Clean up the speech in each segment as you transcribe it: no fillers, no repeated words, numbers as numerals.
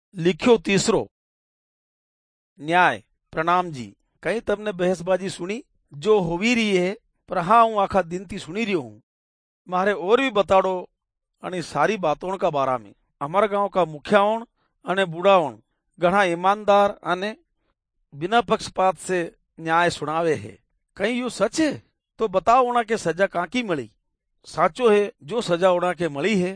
लिख्यो तीसरो न्याय। प्रणाम जी। कहीं तमने बहसबाजी सुनी जो होवी रही है, पर हाँ हूँ आखा दिन थी सुनी रही हूँ। मारे और भी बताड़ो आणि सारी बातों का बारा में। हमारा गांव का मुखियाओं अने बूढ़ाओं घना ईमानदार अने बिना पक्षपात से न्याय सुनावे है। कहीं यू सच है तो बताओ उना के सजा काकी मળી। साचो है जो सजा उना के मળી है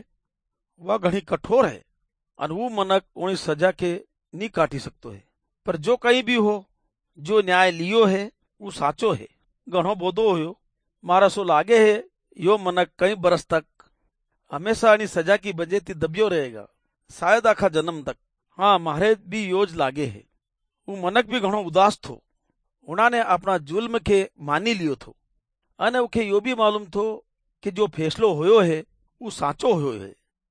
वह घनी कठोर है और वो मनक उनी सजा के नी काटी सकतो है। पर जो कहीं भी हो, जो न्याय लियो है वो साचो है। घणो बोधो हो मारा सो लागे है यो मनक कई बरस तक हमेशा आनी सजा की वजह थी दबियो रहेगा, शायद आखा जन्म तक। हाँ मारे भी योज लागे है। वो मनक भी घणो उदास थो। उन्होंने अपना जुल्म के मानी लियो थो अने उखे यो भी मालूम थो कि जो फैसलो होयो है वो साचो होयो है,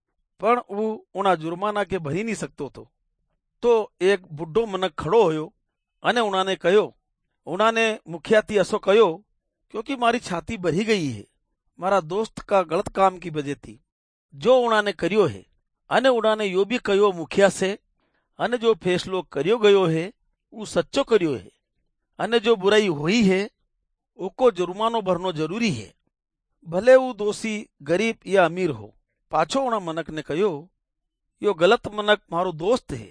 पण वो उना जुर्माना के भरी नहीं सकतो थो। तो एक बुढ़ो मनक खड़ो होयो अने उन्होंने कहो, उन्होंने मुखिया थी असो कहो क्योंकि मारी छाती भरी गई है मारा दोस्त का गलत काम की वजह थी जो उन्होंने करियो है। अने उन्होंने यो भी कहो मुखिया से, अने जो फैसलो करियो गयो है वो सच्चो करियो है अने जो बुराई हुई है उको जुर्मानो भरनो जरूरी है, भले वो दोषी गरीब या अमीर हो। पाछो उना मनक ने कहो, यो गलत मनक मारो दोस्त है,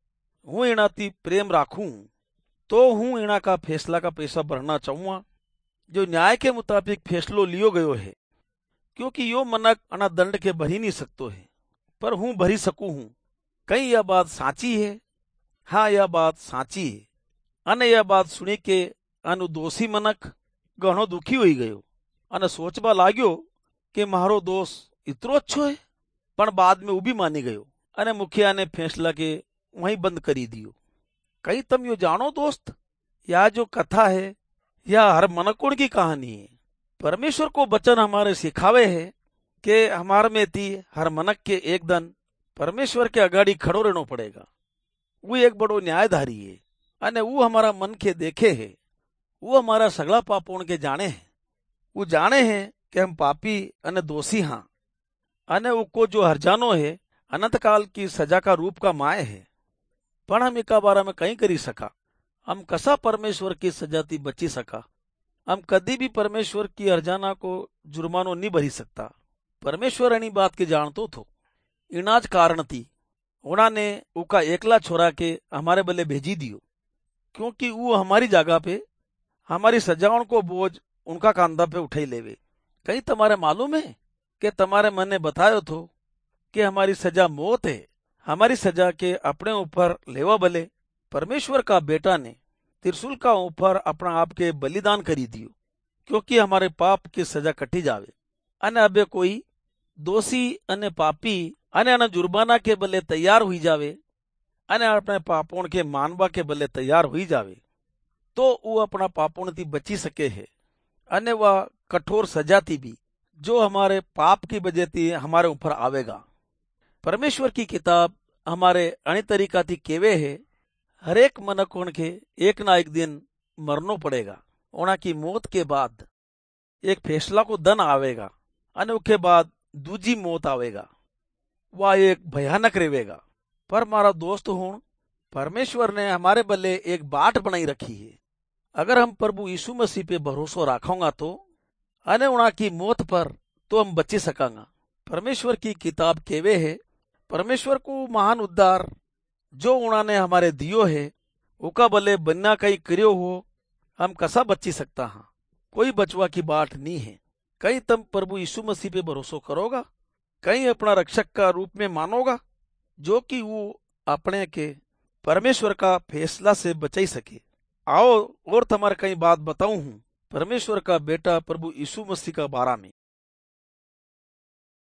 हूँ एनाथी प्रेम राखूं तो हूँ एना का फैसला का पैसा भरना चाहूंगा जो न्याय के मुताबिक फैसलो लियो गयो है। क्योंकि यो मनक अना दंड के भरी नहीं सकतो है, पर हूँ भरी सकूं हूँ। कहीं यह बात साची है? हाँ यह बात साची है। अने यह बात सुनी के अनु दोषी मनक घणो दुखी हुई गयो अने सोचबा लाग्यो कि मारो दोष इतरो अच्छो है। पण बाद में वो भी मानी गयो अने मुखिया ने फैसला के वहीं बंद करी दियो। कहीं तम यो जानो दोस्त, यह जो कथा है यह हर मनकों की कहानी है। परमेश्वर को वचन हमारे सिखावे है कि हमारे में थी हर मनक के एक दिन परमेश्वर के अगाड़ी खड़ो रहना पड़ेगा। वो एक बड़ो न्यायधारी है अने वो हमारा मन के देखे है। वो हमारा सगला पापों के जाने है। वो जाने है कि हम पापी अने दोषी हाँ अने उको जो हरजानो है अनंत काल की सजा का रूप का माय है। पण हम एका बारा में कहीं करी सका। हम कसा परमेश्वर की सजा थी बची सका। हम कदी भी परमेश्वर की हरजाना को जुर्मानो नहीं भरी सकता। परमेश्वर एनी बात के जानतो थो। इनाज कारण थी उन्होंने उका एकला छोरा के हमारे बल्ले भेजी दियो, क्योंकि वो हमारी जगह पे हमारी सजाओं को बोझ उनका कांधा पे उठाई लेवे। कहीं तुम्हारे मालूम है कि तुम्हारे मन ने बतायो थो कि हमारी सजा मौत है। हमारी सजा के अपने ऊपर लेवा बले परमेश्वर का बेटा ने त्रिशूल का ऊपर अपना आप के बलिदान करी दियो, क्योंकि हमारे पाप की सजा कटी जावे अने अबे कोई दोषी अने पापी अने जुर्माना के बले तैयार हुई जावे अने अपने पापों के मानवा के बले तैयार हुई जावे तो वो अपना पापों थी बची सके है अने वह कठोर सजा थी भी जो हमारे पाप की वजह थी हमारे ऊपर आवेगा। परमेश्वर की किताब हमारे अणी तरीका थी केवे है, हर एक मनकों के एक ना एक दिन मरनो पड़ेगा। उना की मौत के बाद एक फैसला को दन आवेगा अने उसके बाद दूजी मौत आवेगा। वह एक भयानक रहेगा। पर मारा दोस्त हूं, परमेश्वर ने हमारे बल्ले एक बाट बनाई रखी है। अगर हम प्रभु यीशु मसीह पे भरोसा रखोगा तो अने उना की मौत पर तो हम बची सकांगा। परमेश्वर की किताब केवे है, परमेश्वर को महान उद्धार जो उन्होंने हमारे दियो है उका बले बन्ना कहीं करियो हो हम कसा बची सकता हाँ। कोई बचवा की बाट नहीं है। कहीं तुम प्रभु यीशु मसीह पे भरोसा करोगा, कहीं अपना रक्षक का रूप में मानोगा जो कि वो अपने के परमेश्वर का फैसला से बचाई सके। आओ और तुम्हारे कई बात बताऊं हूं परमेश्वर का बेटा प्रभु यीशु मसीह का बारा में।